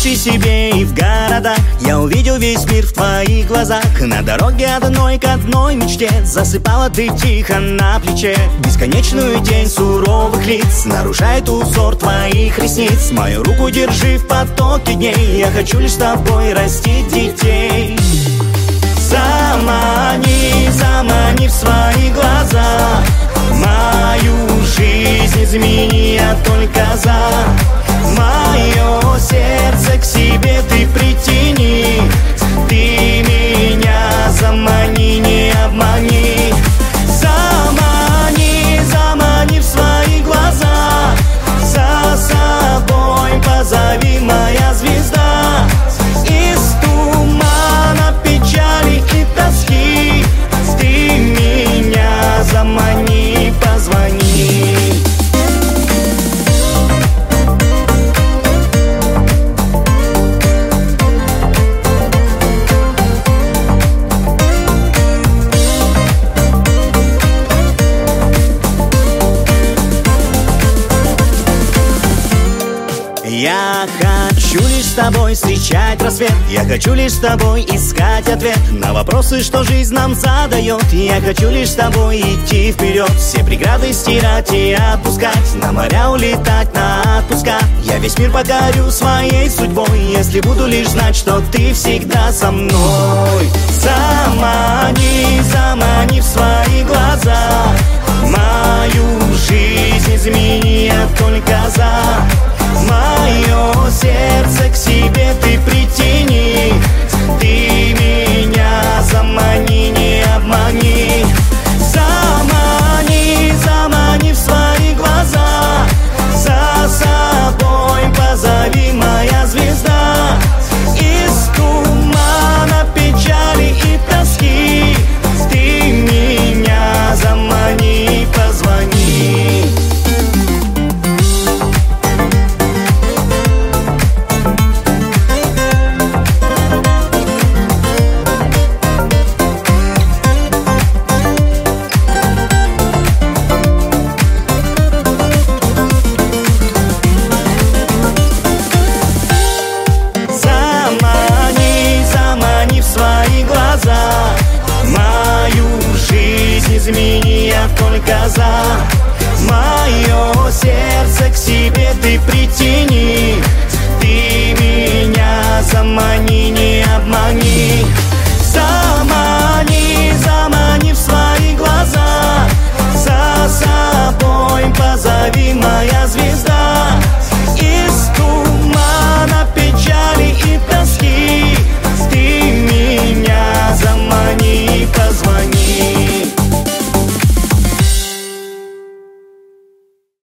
офисе себе и в городах. Я увидел весь мир в твоих глазах. На дороге одной к одной мечте засыпала ты тихо на плече. Бесконечную тень суровых лиц нарушает узор твоих ресниц. Мою руку держи в потоке дней, я хочу лишь с тобой растить детей. Замани, замани в свои глаза, мою жизнь измени, я только за. Мое сердце к себе ты притяни, ты меня замани, не обмани. Замани, замани в свои глаза, за собой позови, моя звезда. Из тумана печали и тоски ты меня замани, позвони. Я хочу лишь с тобой встречать рассвет, я хочу лишь с тобой искать ответ на вопросы, что жизнь нам задает. Я хочу лишь с тобой идти вперед, все преграды стирать и отпускать, на моря улетать, на отпуска. Я весь мир покорю своей судьбой, если буду лишь знать, что ты всегда со мной. Замани, замани в свои глаза, мою жизнь измени, я только за. Мое сердце к себе ты притяни, ты меня замани, не обмани. Замани, замани в свои глаза, за собой позови, моя звезда. Из тумана печали и тоски ты меня замани, позвони. Мою жизнь измени, я только за. Мое сердце к себе ты притяни, ты меня замани, не обмани. Замани, замани в свои глаза, за собой позови, моя звезда.